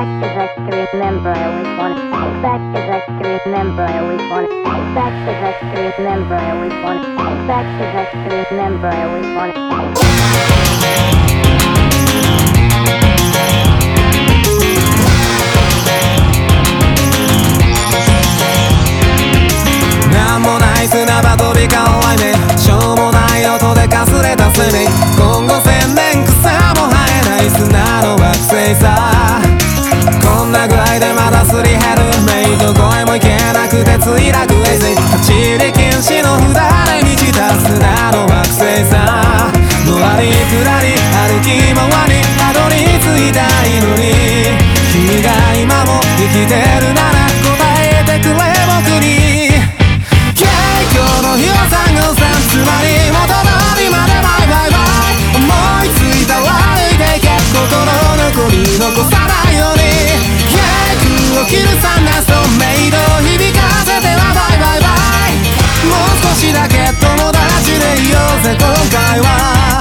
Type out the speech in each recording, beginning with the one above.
back 'cause I can remember. I always wanna go back 'cause I can remember. I always wanna go back 'cause I can remember. I always wanna go back 'cause I can remember. I always wanna go. なんもない砂場飛び交う愛ね、しょうもない音でかすれた生命、今後1000年草も生えない砂の惑星さ。こんな具合でまだすり減るメイどこへも行けなくて墜落衛星、立ち入り禁止の札で満ちた砂の惑星さ。のらりくらり歩き回りたどり着いたいのに、君が今も生きてるなら答えてくれ僕に。今日の日は353、つまり元通りまでバイバイバイ。思いついたら歩いていけ、心残り残さないように。空を切るサンダーストメイド響かせてはバイバイバイ。もう少しだけ友達でいようぜ今回は。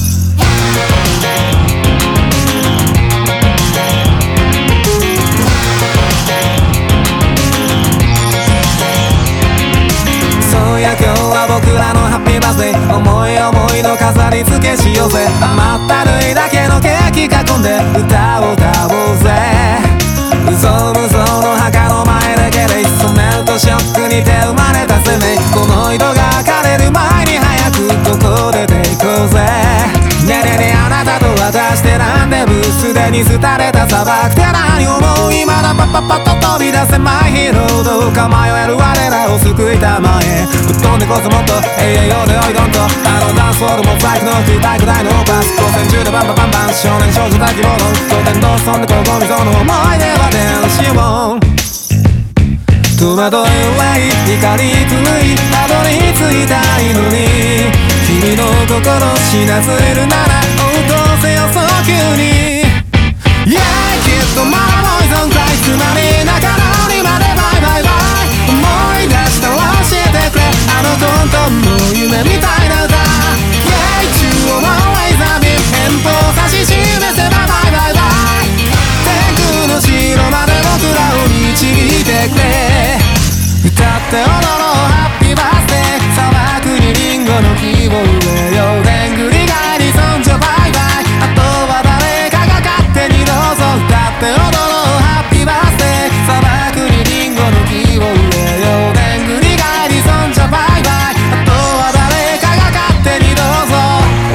そうや今日は僕らのハッピーバースデー、思い思いの飾り付けしようぜ。甘ったるいだけのケーキ囲んで歌を歌おうぜ。嘘無双の墓の前でゲレイソメントショックに手生まれた生命、この糸が枯れる前に早くここで出ていこうぜ。ねえねえねえあなたと私でランデブー、すでに廃れた砂漠って何思う？今だパッパッパッと飛び出せマイヒーロー、どうか迷える我らを救いたまえ。ぶっ飛んでこそもっと永遠ようでおいどんと、あのダンスホールもフライトの空バイク台のバス光線中でバンバンバンバン、少年少女大希望の当店同村でここ溝の思い出は電子音、戸惑い憂い怒り狂いたどり着いたいのに、君の心死なずるなら応答せよ早急に。Yeah きっとまだボイゾンクライ、つまり仲直りまでバイバイバイ。思い出したら教えてくれ、あのトントンの夢みたいな歌。 Yeah 中央はレイザービーム遠方指し示せばバイバイバイ。天空の城まで僕らを導いてくれ。歌って踊ろうハッピーバースデー、砂漠にリンゴの木を植えよう。でんぐり返りそんじょバイバイ、あとは誰かが勝手にどうぞ。歌って踊ろうハッピーバースデー、砂漠にリンゴの木を植えよう。でんぐり返りそんじょバイバイ、あとは誰かが勝手にどうぞ。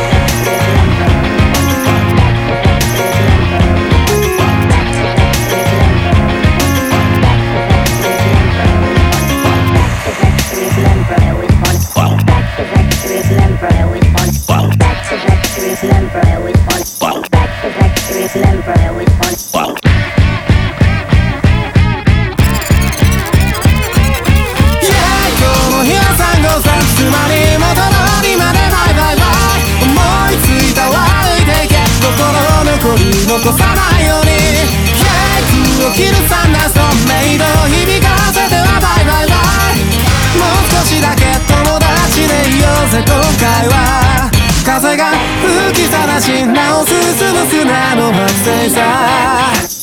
残さないように。空を切るサンダーストメイド響かせてはバイバイバイ。もう少しだけ友達でいようぜ今回は。風が吹きさらしなお進む砂の惑星さ。